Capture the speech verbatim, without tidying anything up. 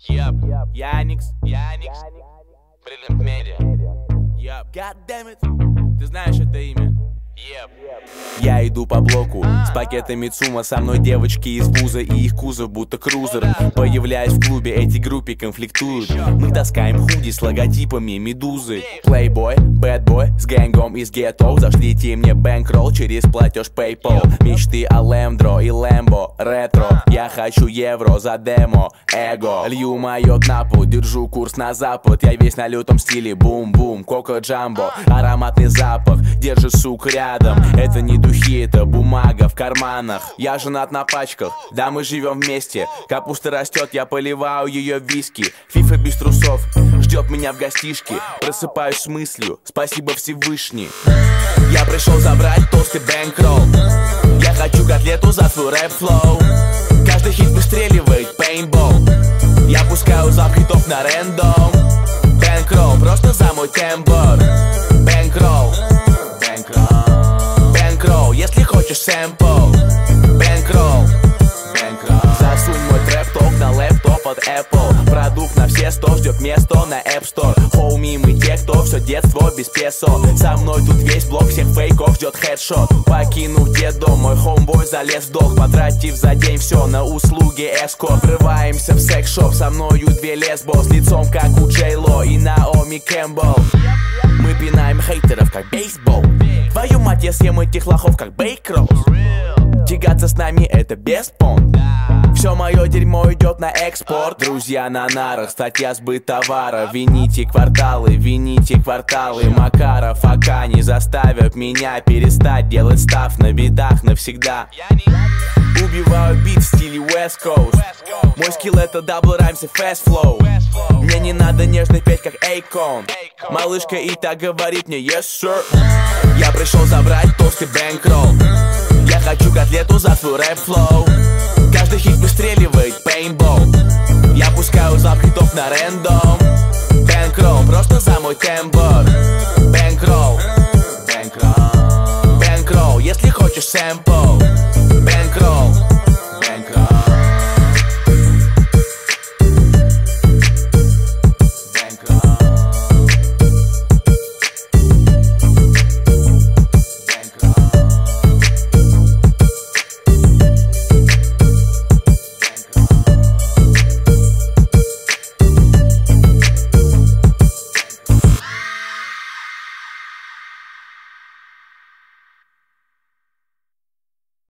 Yep, Яникс, Яникс, Brilliant Media. Yep, God damn it, ты знаешь это имя? Yep. Я иду по блоку с пакетами ЦУМа. Со мной девочки из вуза и их кузов будто крузер. Появляясь в клубе, эти группы конфликтуют. Мы таскаем худи с логотипами медузы. Playboy, bad boy, с гэнгом из гетто. Зашлите мне бэнкролл через платеж PayPal. Мечты о Лэмдро и Лэмбо, ретро. Я хочу евро за демо, эго. Лью майот на пол, держу курс на запад. Я весь на лютом стиле, бум-бум, коко джамбо. Ароматный запах, держи сук рядом. Это не духи, это бумага в карманах. Я женат на пачках, да мы живем вместе. Капуста растет, я поливаю ее виски. Фифа без трусов ждет меня в гостишке. Просыпаюсь с мыслью, спасибо Всевышний. Я пришел забрать толстый бэнкролл. Я хочу котлету за свой рэп-флоу. Каждый хит выстреливает пейнтбол. Я пускаю зал хитов на рэндом. Бэнкролл, просто за мой тембр. Бэнкролл, Бэнкролл, если хочешь сэмпл. Бэнкролл, засунь мой трэп-ток на лэптоп от Apple. Продукт на все сто, ждет место на App Store. Хоуми, мы те, кто все детство без песо. Со мной тут весь блок всех фейков ждет хедшот. Покинув детдом, мой хоумбой залез в долг. Потратив за день все на услуги эскорт. Врываемся в секс-шоп, со мною две лесбо. С лицом как у Джей Ло и Наоми Кэмпбелл. Мы пинаем хейтеров как бейсбол. Твою мать, я съем этих лохов как бейкроуз. Тягаться с нами это беспон. Все мое дерьмо идет на экспорт. Друзья на нарах, статья сбыт товара. Вините кварталы, вините кварталы. Макаров, Ака не заставят меня перестать делать став на битах навсегда. Убиваю бит в стиле West Coast. Мой скилл это дабл раймс и fast flow. Мне не надо нежно петь как Эйкон. Малышка и так говорит мне yes sir. Я пришел забрать толстый бэнкролл. Я хочу котлету за свой рэп-флоу. Каждый хит выстреливает пейнтбол. Я пускаю зал хитов на рэндом. Бэнкролл, просто за мой тембр. Бэнкролл, Бэнкролл, если хочешь сэмпл.